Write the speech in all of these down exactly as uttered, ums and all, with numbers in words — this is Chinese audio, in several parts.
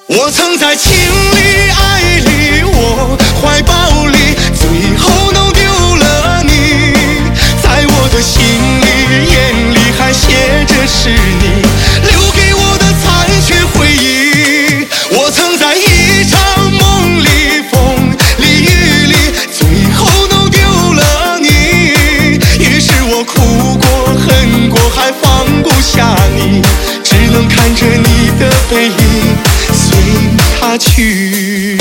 我曾在情里爱里，我怀抱里，最后弄丢了你。在我的心里眼里还写着是你留给我的残缺回忆。我曾在一场梦里风里雨里，最后弄丢了你。于是我哭过恨过还放不下你，只能看着你的背影他去。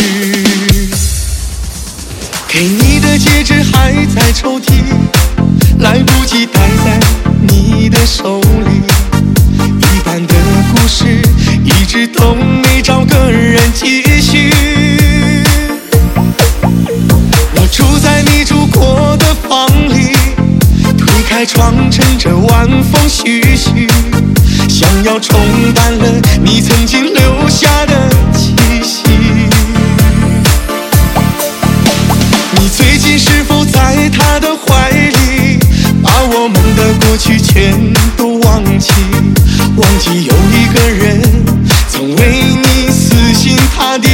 给你的戒指还在抽屉，来不及戴在你的手里。一半的故事一直都没找个人继续。我住在你住过的房里，推开窗趁着晚风徐徐，想要冲淡了你曾经留下的气息。你最近是否在他的怀里，把我们的过去全都忘记，忘记有一个人曾为你死心塌地。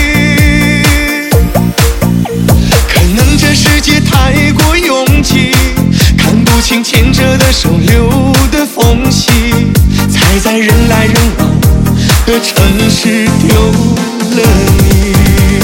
可能这世界太过拥挤，看不清牵着的手留的缝隙，才在人来人往的城市丢了你。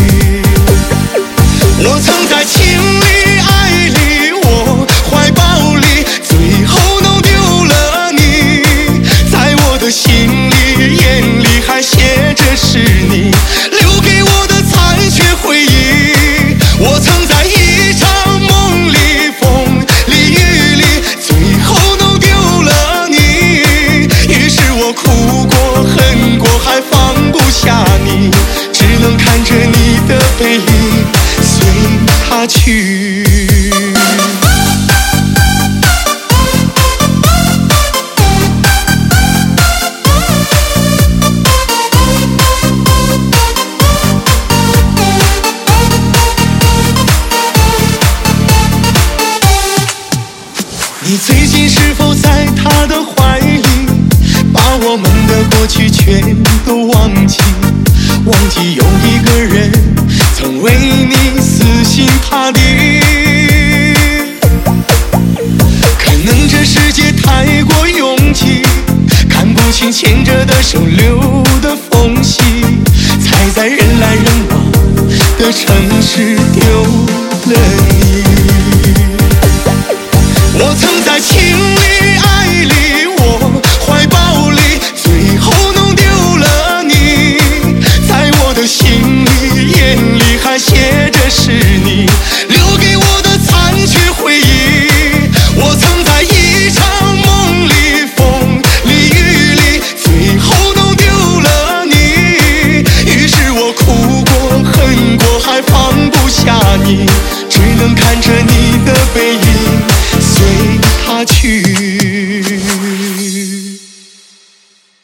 我曾在情里爱里，我怀抱里，最后弄丢了你。在我的心里眼里还写着是你留给我的残缺回忆。我曾在一场梦里风里雨里，最后弄丢了你。于是我哭过恨过还放不下你，只能看着你的背影随他去。你最近是否在他的怀里，把我们的过去全都忘记，忘记有一个人曾为你死心塌地。可能这世界太过拥挤，看不清牵着的手留的缝隙，才在人来人往的城市丢了你。我曾在情里爱里，我怀抱里，最后弄丢了你。在我的心里眼里还写着是你留给我的残缺回忆。我曾在一场梦里风里雨里，最后弄丢了你。于是我哭过恨过还放不下你，只能看着你的背影随他去。